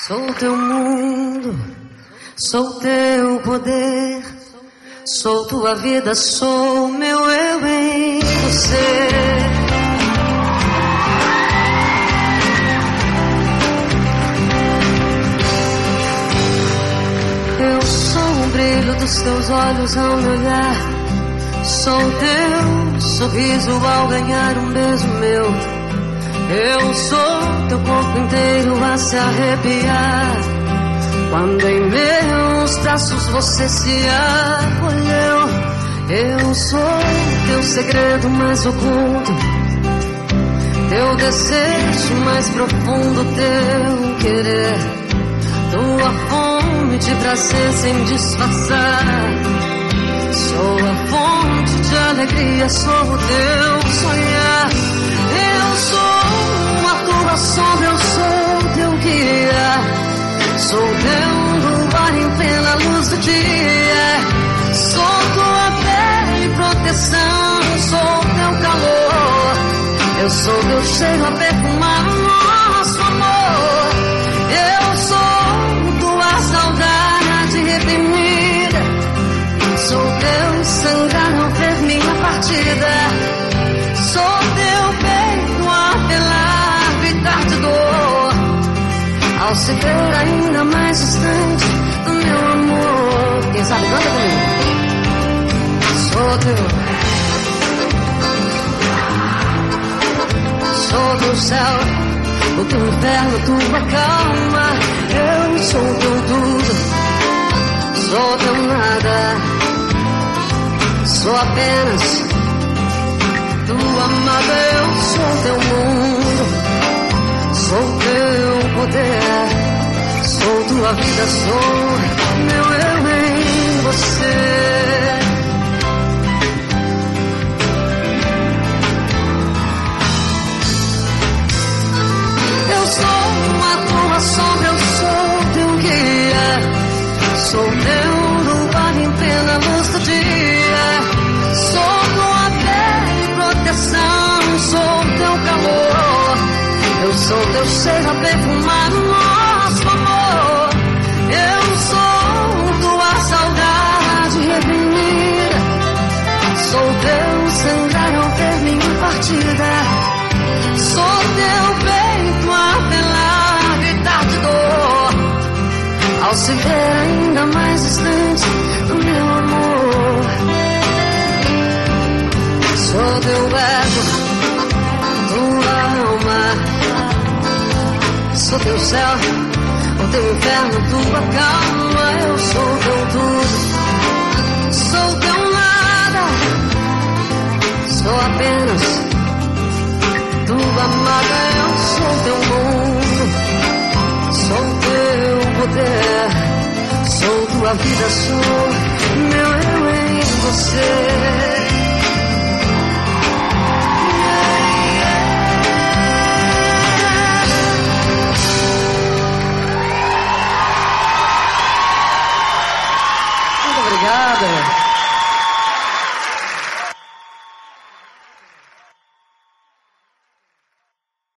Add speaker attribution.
Speaker 1: Sou teu mundo, sou teu poder, sou tua vida, sou meu eu em você. Eu sou o brilho dos teus olhos ao me olhar, sou teu sorriso ao ganhar um beijo meu. Eu sou teu corpo inteiro a se arrepiar quando em meus braços você se acolheu. Eu sou teu segredo mais oculto, teu desejo mais profundo, teu querer, tua fome de prazer sem disfarçar. Sou a fonte de alegria, sou o teu sonhar. Eu sou a tua sombra, eu sou teu guia, sou teu luar em plena luz do dia. Sou tua pele e proteção, sou teu calor. Eu sou teu cheiro a perfumar o nosso amor. Eu sou tua saudade reprimida, sou teu sangrar ao ver minha partida. Sou teu peito a apelar, gritar de dor ao se ver ainda mais distante do meu amor. Quem sabe canta comigo. Sou teu, sou teu céu, o teu inferno, tua calma. Eu sou teu tudo, sou teu nada, sou apenas tua amada. Eu sou teu mundo, sou teu poder, sou tua vida, sou meu eu em você. Eu sou a tua sombra, eu sou teu guia, sou teu luar em plena luz do dia. Sou tua pele e proteção, sou teu calor. Eu sou teu cheiro a perfumar o nosso amor. Eu sou tua saudade reprimida, sou teu sangrar ao ver minha partida. Sou teu peito a apelar, gritar de dor ao se ver ainda mais distante do meu amor. Sou teu ego, tua alma, sou teu céu, o teu inferno, tua calma. Eu sou teu tudo, sou teu nada, sou apenas tua amada. Eu sou teu mundo, sou teu poder, sou tua vida, sou meu eu em você. Obrigado.